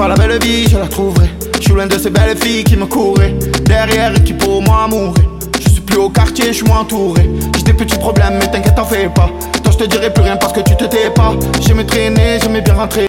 pas la belle vie, je la trouverai. Je suis loin de ces belles filles qui me couraient derrière et qui pour moi mourraient. Je suis plus au quartier, je suis moins entouré. J'ai des petits problèmes mais t'inquiète t'en fais pas. Toi je te dirai plus rien parce que tu te tais pas. J'aimais traîner, j'aimais bien rentrer.